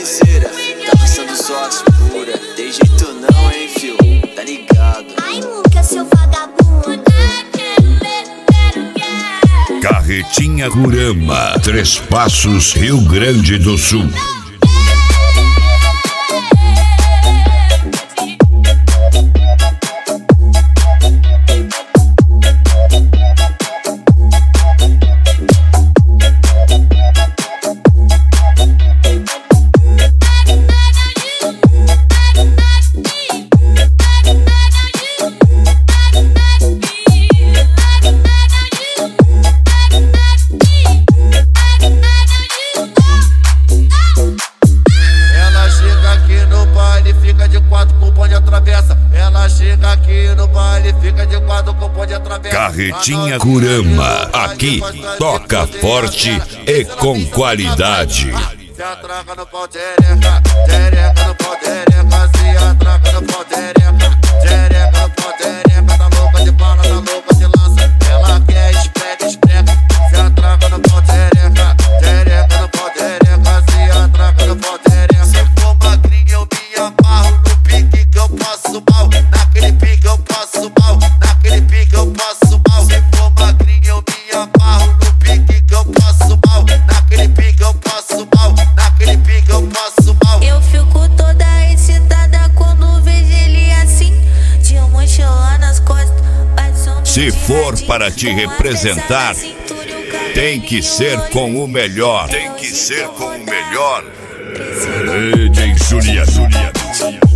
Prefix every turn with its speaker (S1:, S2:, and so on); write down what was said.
S1: terceira, tá passando sorte pura. Tem jeito não, hein, fio, tá ligado?
S2: Ai, Muca, seu vagabundo.
S3: Carretinha Curama, Três Passos, Rio Grande do Sul.
S4: Ela chega aqui no baile, fica de quatro com o bonde atravessa.
S3: Carretinha Curama, aqui toca forte e com qualidade.
S4: Se atraca no pau, tereca, tereca no pau, tereca. Se atraca no pau, tereca, tereca no pau, tereca. Tá louca de bala, tá louca de lança. Ela quer esprega, esprega. Se atraca no pau, tereca, tereca no pau, tereca. Se atraca no pau, tereca. Se for magrinha eu me amarro no pique que eu passo mal. Naquele pique eu passo mal, naquele pique eu passo mal. Se for magrinha eu me amarro no pique que eu passo mal. Naquele pique eu passo mal, naquele pique eu passo mal.
S2: Eu fico toda excitada quando vejo ele assim, de mochila nas costas.
S3: Se for para te representar, tem que ser com o melhor. Tem que ser com o melhor. DJ Julia.